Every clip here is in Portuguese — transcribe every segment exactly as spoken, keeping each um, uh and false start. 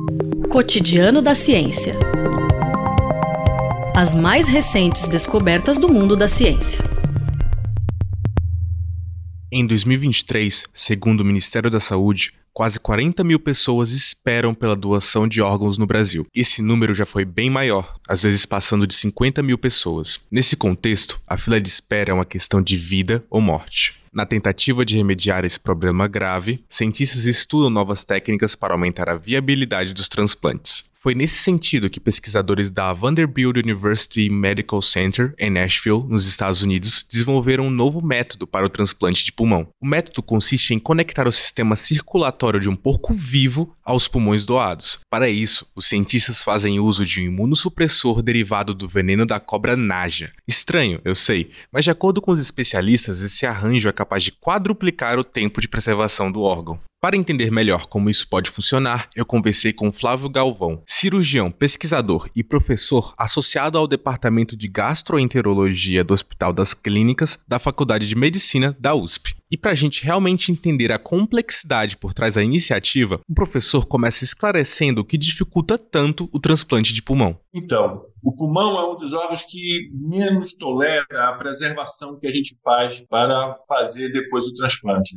Cotidiano da Ciência. As mais recentes descobertas do mundo da ciência. Em dois mil e vinte e três, segundo o Ministério da Saúde, quase quarenta mil pessoas esperam pela doação de órgãos no Brasil. Esse número já foi bem maior, às vezes passando de cinquenta mil pessoas. Nesse contexto, a fila de espera é uma questão de vida ou morte. Na tentativa de remediar esse problema grave, cientistas estudam novas técnicas para aumentar a viabilidade dos transplantes. Foi nesse sentido que pesquisadores da Vanderbilt University Medical Center, em Nashville, nos Estados Unidos, desenvolveram um novo método para o transplante de pulmão. O método consiste em conectar o sistema circulatório de um porco vivo aos pulmões doados. Para isso, os cientistas fazem uso de um imunossupressor derivado do veneno da cobra naja. Estranho, eu sei, mas de acordo com os especialistas, esse arranjo é capaz de quadruplicar o tempo de preservação do órgão. Para entender melhor como isso pode funcionar, eu conversei com Flávio Galvão, cirurgião, pesquisador e professor associado ao Departamento de Gastroenterologia do Hospital das Clínicas da Faculdade de Medicina da U S P. E para a gente realmente entender a complexidade por trás da iniciativa, o professor começa esclarecendo o que dificulta tanto o transplante de pulmão. Então, o pulmão é um dos órgãos que menos tolera a preservação que a gente faz para fazer depois o transplante.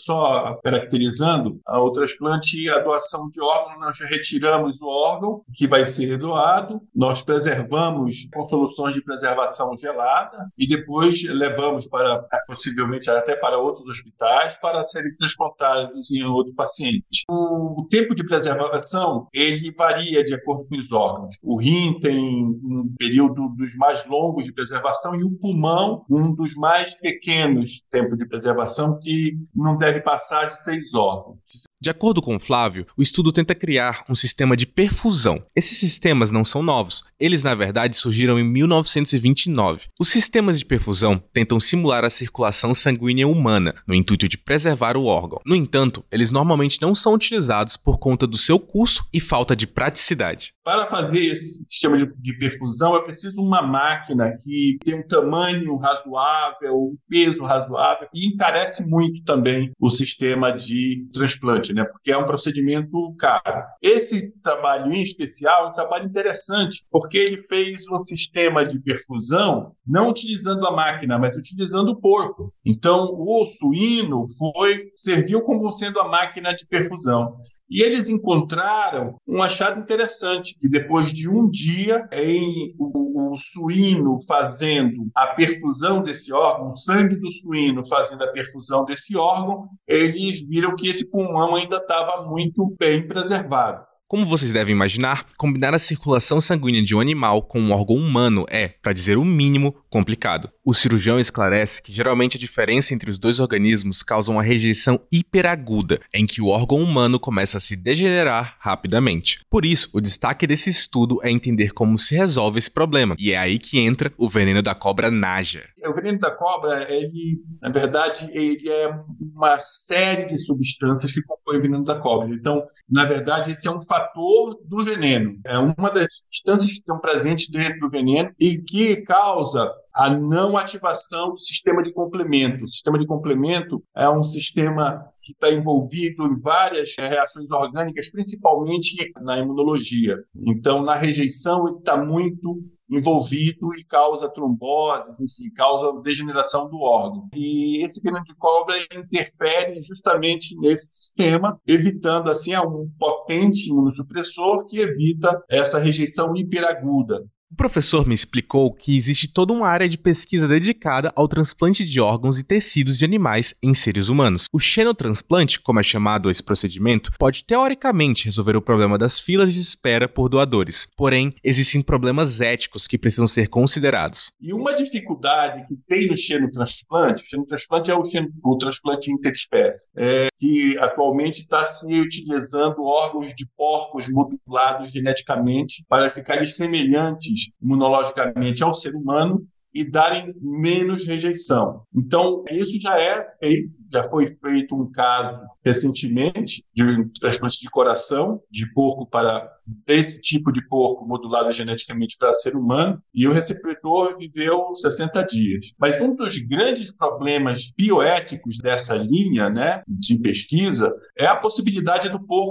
Só caracterizando, o transplante, a doação de órgão, nós já retiramos o órgão que vai ser doado, nós preservamos com soluções de preservação gelada e depois levamos para, possivelmente até para outros hospitais, para serem transplantados em outro paciente. O tempo de preservação, ele varia de acordo com os órgãos. O rim tem um período dos mais longos de preservação e o pulmão, um dos mais pequenos tempos de preservação, que não deve passar de seis órgãos. De acordo com Flávio, o estudo tenta criar um sistema de perfusão. Esses sistemas não são novos, eles na verdade surgiram em mil novecentos e vinte e nove. Os sistemas de perfusão tentam simular a circulação sanguínea humana, no intuito de preservar o órgão. No entanto, eles normalmente não são utilizados por conta do seu custo e falta de praticidade. Para fazer esse sistema de, de perfusão é preciso uma máquina que tem um tamanho razoável, um peso razoável e encarece muito também o sistema de transplante, né? Porque é um procedimento caro. Esse trabalho em especial é um trabalho interessante porque ele fez um sistema de perfusão não utilizando a máquina, mas utilizando o porco. Então, o suíno foi, serviu como sendo a máquina de perfusão. E eles encontraram um achado interessante, que depois de um dia em o, o suíno fazendo a perfusão desse órgão, o sangue do suíno fazendo a perfusão desse órgão, eles viram que esse pulmão ainda estava muito bem preservado. Como vocês devem imaginar, combinar a circulação sanguínea de um animal com um órgão humano é, para dizer o mínimo, complicado. O cirurgião esclarece que geralmente a diferença entre os dois organismos causa uma rejeição hiperaguda, em que o órgão humano começa a se degenerar rapidamente. Por isso, o destaque desse estudo é entender como se resolve esse problema, e é aí que entra o veneno da cobra naja. O veneno da cobra, ele, na verdade, ele é uma série de substâncias que compõem o veneno da cobra. Então, na verdade, esse é um fator do veneno. É uma das substâncias que estão presentes dentro do veneno e que causa a não ativação do sistema de complemento. O sistema de complemento é um sistema que está envolvido em várias reações orgânicas, principalmente na imunologia. Então, na rejeição, ele está muito envolvido e causa tromboses, enfim, causa degeneração do órgão. E esse veneno de cobra interfere justamente nesse sistema, evitando assim um potente imunossupressor que evita essa rejeição hiperaguda. O professor me explicou que existe toda uma área de pesquisa dedicada ao transplante de órgãos e tecidos de animais em seres humanos. O xenotransplante, como é chamado esse procedimento, pode teoricamente resolver o problema das filas de espera por doadores. Porém, existem problemas éticos que precisam ser considerados. E uma dificuldade que tem no xenotransplante, o xenotransplante é o, xeno, o transplante interespécie, é, que atualmente está se utilizando órgãos de porcos modulados geneticamente para ficarem semelhantes imunologicamente ao ser humano e darem menos rejeição. Então, isso já é, já foi feito um caso recentemente de um transplante de coração de porco para desse tipo de porco modulado geneticamente para ser humano, e o receptor viveu sessenta dias. Mas um dos grandes problemas bioéticos dessa linha, né, de pesquisa é a possibilidade do porco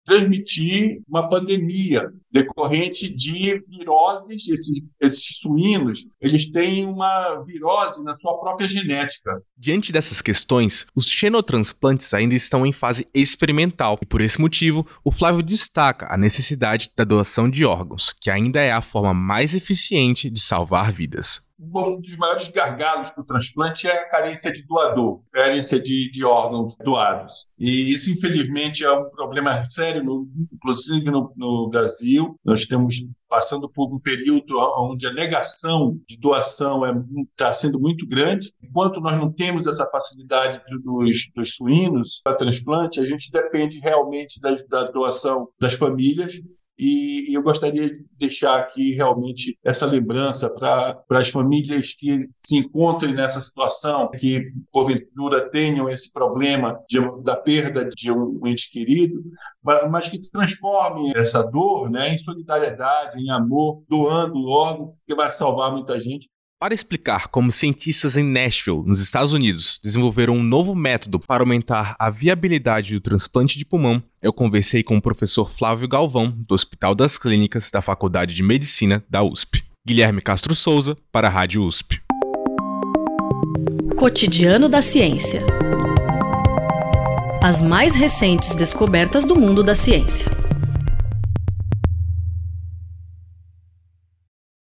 transmitir uma pandemia decorrente de viroses. Esses, esses suínos, eles têm uma virose na sua própria genética. Diante dessas questões, os xenotransplantes ainda estão em fase experimental e, por esse motivo, o Flávio destaca a necessidade da doação de órgãos, que ainda é a forma mais eficiente de salvar vidas. Um dos maiores gargalos para o transplante é a carência de doador, a carência de, de órgãos doados. E isso, infelizmente, é um problema sério, no, inclusive no, no Brasil. Nós estamos passando por um período onde a negação de doação está é, sendo muito grande. Enquanto nós não temos essa facilidade dos, dos suínos para transplante, a gente depende realmente da, da doação das famílias. E eu gostaria de deixar aqui realmente essa lembrança para as famílias que se encontrem nessa situação, que porventura tenham esse problema de, da perda de um ente querido, mas que transformem essa dor, né, em solidariedade, em amor, doando o órgão, que vai salvar muita gente. Para explicar como cientistas em Nashville, nos Estados Unidos, desenvolveram um novo método para aumentar a viabilidade do transplante de pulmão, eu conversei com o professor Flávio Galvão, do Hospital das Clínicas da Faculdade de Medicina da U S P. Guilherme Castro Souza, para a Rádio U S P. Cotidiano da Ciência. As mais recentes descobertas do mundo da ciência.